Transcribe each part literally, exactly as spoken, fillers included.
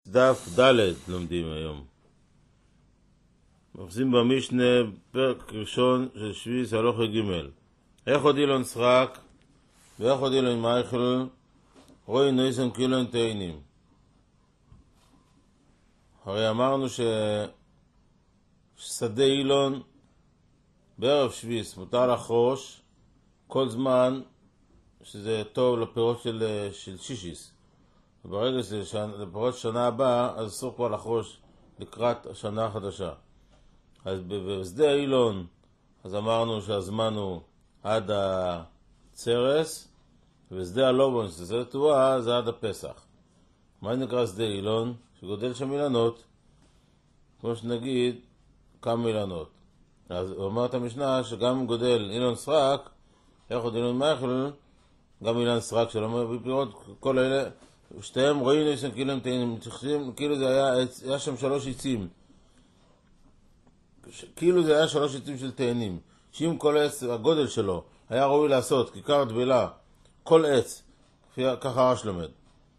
דף ד' לומדים היום. מחזים במשנה פרק ראשון של שביס הלוך ג' איך עוד אילון סרק ואיך עוד אילון מייכל רואי נויסן קילון תאינים. הרי אמרנו ש... ששדה אילון בערב שביס מותר לחרוש כל זמן שזה טוב לפירות של, של שישיס. וברגע שזה לפירות שנה הבאה, אז אסור כבר לחרוש לקראת השנה החדשה. אז בשדה אילון, אז אמרנו שהזמן הוא עד הצרס, ובשדה הלובון, שזה תבואה, זה עד הפסח. מה נקרא שדה אילון? שגודל שם אילנות, כמו שנגיד כמה אילנות. אז אומרת המשנה שגם גודל אילון סרק, איך עוד אילון מייכל, גם אילן סרק שלא מביא פירות, כל אלה, שתיהם רואים ניסן כאילו הם תאינים, כאילו זה היה, היה שם שלוש עצים, כאילו זה היה שלוש עצים של תאינים, שאם כל עץ, הגודל שלו, היה ראוי לעשות כיכר דבלה, כל עץ, ככה הרש לומד,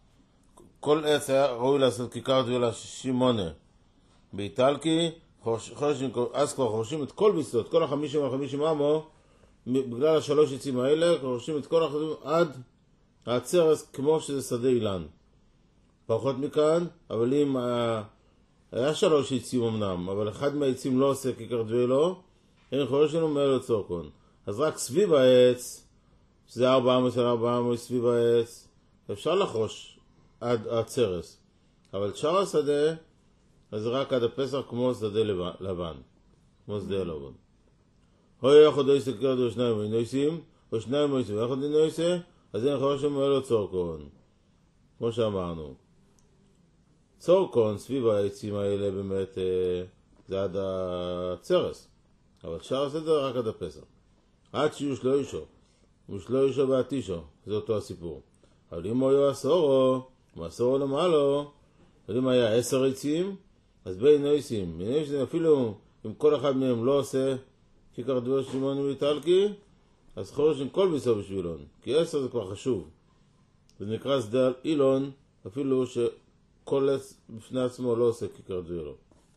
כל עץ היה ראוי לעשות כיכר דבלה שימונה, באיטלקי, אז כבר חורשים את כל ביסות, כל החמישים והחמישים אמו, בגלל השלוש עצים האלה, חורשים את כל החמישים עד הצרס כמו שזה שדה אילן. פחות מכאן, אבל אם היה, היה שלוש עצים אמנם, אבל אחד מהעצים לא עושה כיכר דבלו, אין חורש לנו מעל לצורקון. אז רק סביב העץ, שזה ארבע עמוס על ארבע עמוס סביב העץ, אפשר לחרוש עד הצרס. אבל שאר השדה, אז רק עד הפסח כמו שדה לבן, כמו שדה הלבן. הוי אחד לא יעשה כיכר דבלו שניים אינויסים, או שניים אינויסים ואחד אינויסה, אז אין חורש לנו מעל לצורקון. כמו שאמרנו. צורקון סביב העצים האלה באמת זה עד הצרס, אבל שאר הסדר רק עד הפסח. עד שיהיו שלו אישו, ושלו אישו בעתישו, זה אותו הסיפור. אבל אם הוא היה עשורו, הוא עשורו למעלו, אבל אם היה עשר עצים, אז בין נויסים, אפילו אם כל אחד מהם לא עושה כיכר דבלו שימון ואיטלקי, אז חורש עם כל ביסו בשבילון, כי עשר זה כבר חשוב. זה נקרא שדה אילון, אפילו שכל עץ בפני עצמו לא עושה כיכר דבלו.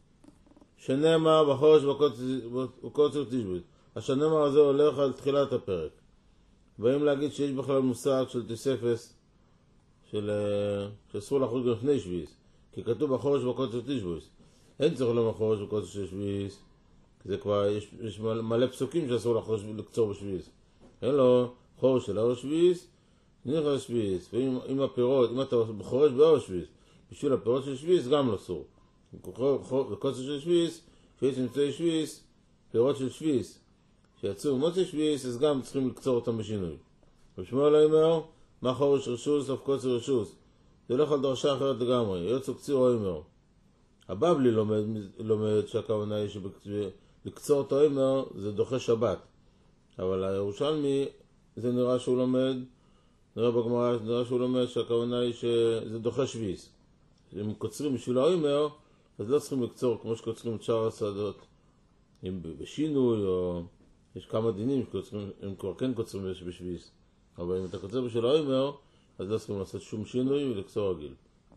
שנאמר בחורש בקוצר תשבות. השנאמר הזה הולך על תחילת הפרק. באים להגיד שיש בכלל מושג של תוספס, של שאסור לחרוש גם לפני שביס, כי כתוב בחורש בקוצר תשבות. אין צריך לומר בחורש בקוצר שביס, כי זה כבר, יש, יש מלא פסוקים שאסור לחרוש לקצור בשביס. אין לו חורש של אור שביס, נראה שביס, ואם הפירות, אם אתה חורש באור שביס, בשביל הפירות של שביס גם לא אסור. בקוצר של שביס, שיש אמצעי שביס, פירות של שביס, שיצאו מוצא שביס, אז גם צריכים לקצור אותם בשינוי. ושמואל לא אומר, מה חורש רשוס, אף קוצר רשוס. זה הולך על דרשה אחרת לגמרי, יוצא קציר או אומר. הבבלי לומד, לומד שהכוונה היא שלקצור את האומר זה דוחה שבת. אבל הירושלמי זה נראה שהוא לומד, נראה בגמרא, נראה שהוא לומד שהכוונה היא שזה דוחה שביס. אם קוצרים בשביל האומר, אז לא צריכים לקצור כמו שקוצרים את שאר הצעדות. אם בשינוי או יש כמה דינים שקוצרים, הם כבר כן קוצרים בשביס. אבל אם אתה קוצר בשביל האומר, אז לא צריכים לעשות שום שינוי ולקצור רגיל.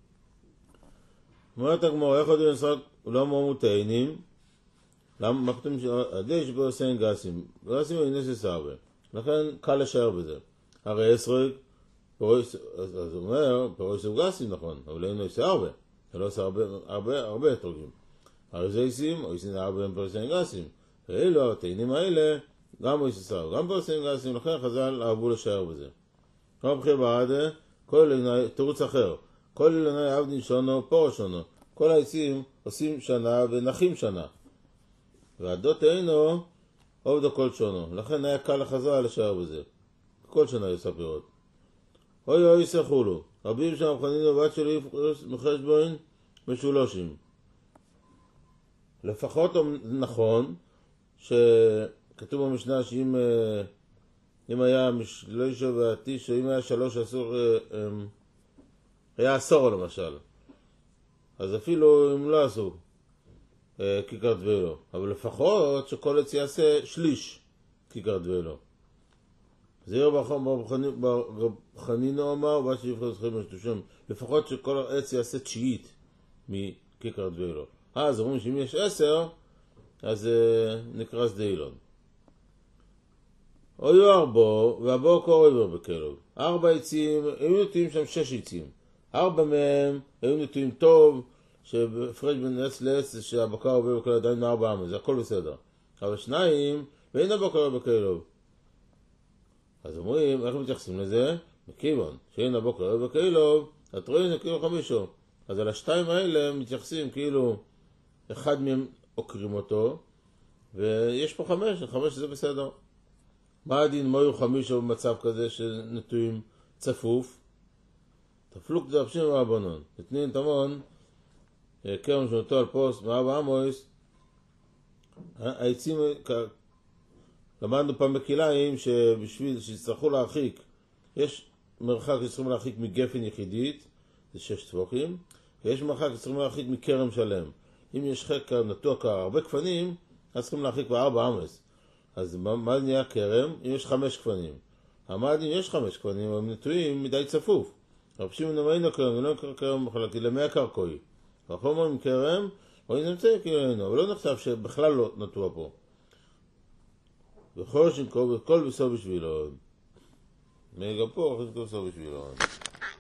אומרת הגמרא, איך עוד ינסק לא מאמו תאינים? למה? מה פתאום שעדי שבו עושים גסים? גסים הוא אינס הרבה. לכן קל לשער בזה. הרי אסרק, אז הוא אומר, פירוש הוא גסים נכון, אבל אין לו עושה הרבה. הוא לא עושה הרבה, הרבה, הרבה תרגים. הרי זה עושים, או עושים הרבה הם פירושים גסים. ואילו התאינים האלה, גם הוא עושה הרבה, גם פירושים גסים, לכן חז"ל אהבו לשער בזה. כמו בחיר בעדה, כל אילוני, תירוץ אחר. כל אילוני עבדין שונו, פורו שונו. כל העצים עושים שנה ונחים שנה. ועדות אינו עובדו כל שונו. לכן היה קל לחז"ל לשער בזה. כל שנה יעשה פירות. אוי אוי סחולו. רבים שם חנינו בת שלי מחשבון משולושים. לפחות נכון שכתוב במשנה שאם אם היה משלושה ועתיש, אם היה שלוש אסור, היה עשור למשל. אז אפילו אם לא עשו כיכר דבלו. אבל לפחות שכל עץ יעשה שליש כיכר דבלו. זהיר בחנינו אמר, ובה שיבחר זכרים משתושם, לפחות שכל העץ יעשה תשיעית מכיכר דבילו. אז אומרים שאם יש עשר, אז uh, נקרא שדה אילון. היו ארבו, והבו קור עבר בכלוב. ארבע עצים, היו נטויים שם שש עצים. ארבע מהם היו נטויים טוב, שהפרש בין עץ לעץ, שהבקר עובר בכלוב עדיין ארבע עמד, זה הכל בסדר. אבל שניים, ואין הבקר עובר בכלוב. אז אומרים, איך מתייחסים לזה? בכיוון, שאין הבקר עובר בכלוב, את רואים זה כאילו חמישו. אז על השתיים האלה מתייחסים כאילו, אחד מהם עוקרים אותו, ויש פה חמש, חמש זה בסדר. מה הדין, מה היו חמישו במצב כזה שנטויים צפוף? תפלוק דרבשים והבנון. נתנין תמון, קרם שנותו על פוסט, מאבא עמויס, העצים, למדנו פעם בכיליים שבשביל שיצטרכו להרחיק, יש מרחק שצריכים להרחיק מגפן יחידית, זה שש טפוחים, ויש מרחק שצריכים להרחיק מקרם שלם. אם יש חקר נטוע הרבה כפנים, אז צריכים להרחיק בארבע עמוס. אז מה, מה נהיה קרם? אם יש חמש כפנים. המעדין יש חמש כפנים, אבל הם נטועים מדי צפוף. רבשים ונאמרים קרם, ולא נקרא קרם מחלקי למי הקרקעי. ואנחנו עם קרם, או נמצא כאילו, אבל לא נחשב שבכלל לא נטוע פה. וכל שנקרא, וכל בסוף בשבילו. גם פה, אחרי כל בסוף בשבילו.